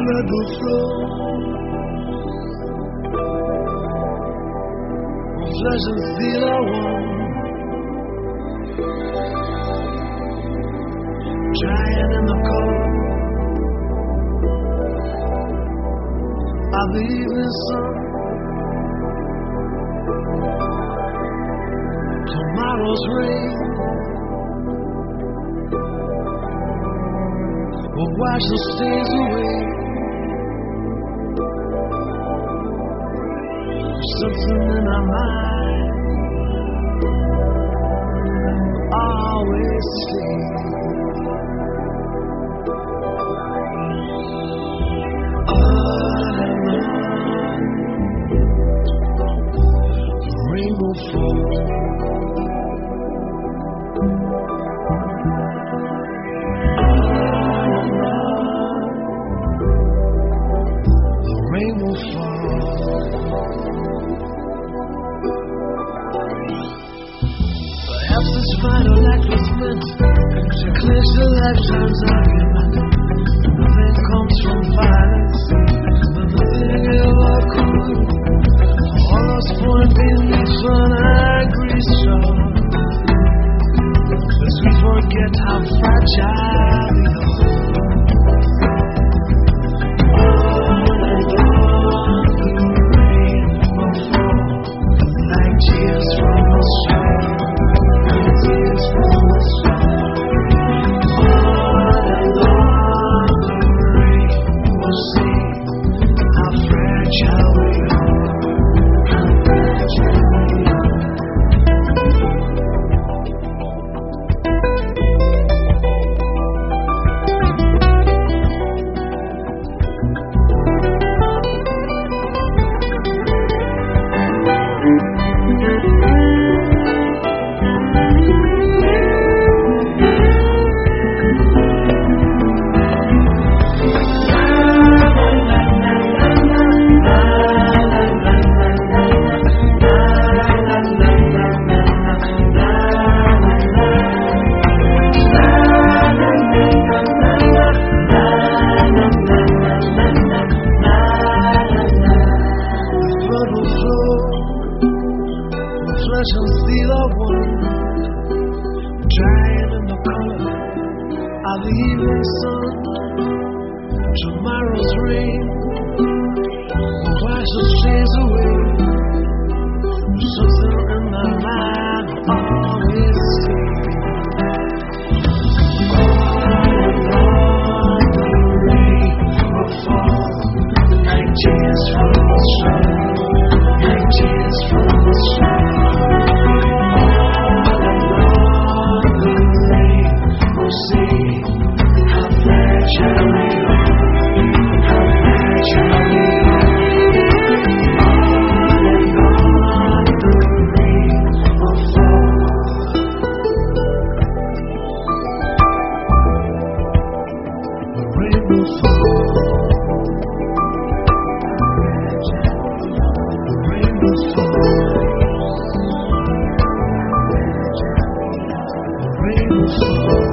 blood will flow on flesh and steel are one, drying in the cold of the evening sun. Tomorrow's rain will wash the stains away. Something in our mind always stays. On and on, the rain will fall. Rain will fall. Perhaps this final act was meant to clinch the lifetime's argument. Nothing comes from violence, but nothing ever could. All those point beneath an angry straw, lest we forget how fragile we are. Flesh and steel are one, drying in the color of the evening sun. Tomorrow's rain will wash the stains away. Something in my mind always stays. On the rain will fall like tears from the sun, like tears from the sun. Rain will fall.